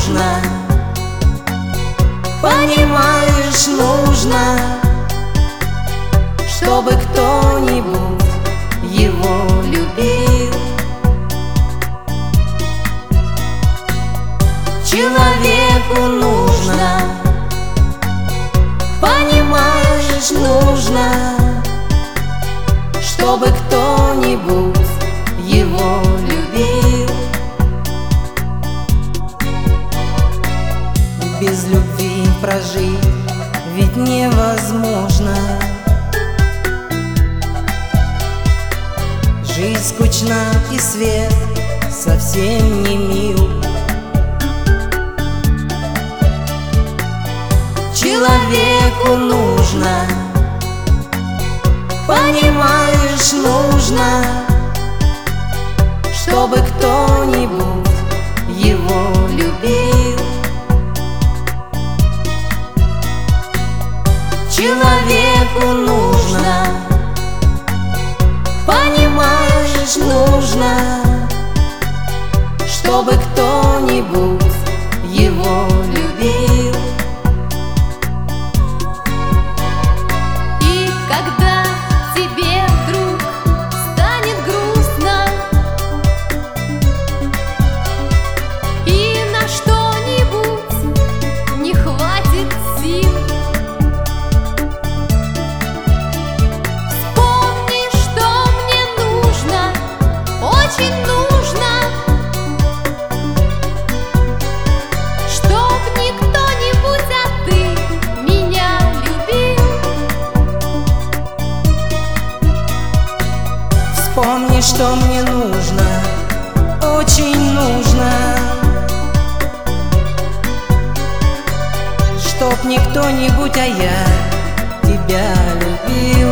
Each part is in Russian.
нужно, понимаешь, нужно, чтобы кто-нибудь его любил. Человеку нужно, понимаешь, нужно, чтобы кто-нибудь его любил. Без любви прожить ведь невозможно. Жизнь скучна и свет совсем не мил. Человеку нужно, понимаешь, нужно, чтобы кто-нибудь его любил. Человеку нужно, понимаешь, нужно, чтобы кто-нибудь его любил. И когда тебе вдруг станет грустно и на что-нибудь не хватит сил, вспомни, что мне нужно, очень нужно, чтоб не кто-нибудь, а ты меня любил. Вспомни, что мне нужно, очень нужно, чтоб не кто-нибудь, а я тебя любил.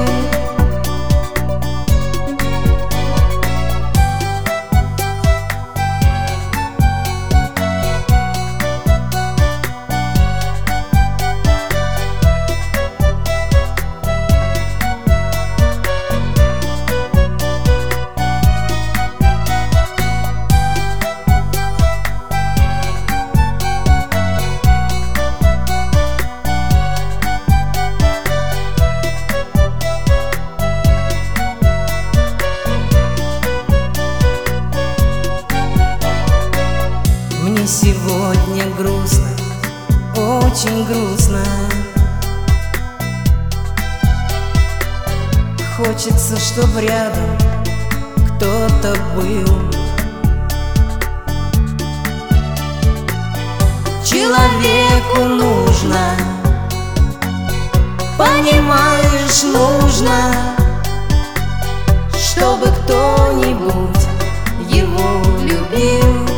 Мне сегодня грустно, очень грустно. Хочется, чтоб рядом кто-то был. Человеку нужно, понимаешь, нужно, чтобы кто-нибудь его любил.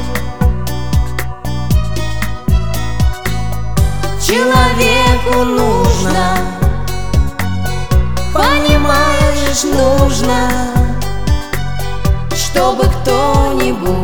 Человеку нужно, понимаешь, нужно, чтобы кто-нибудь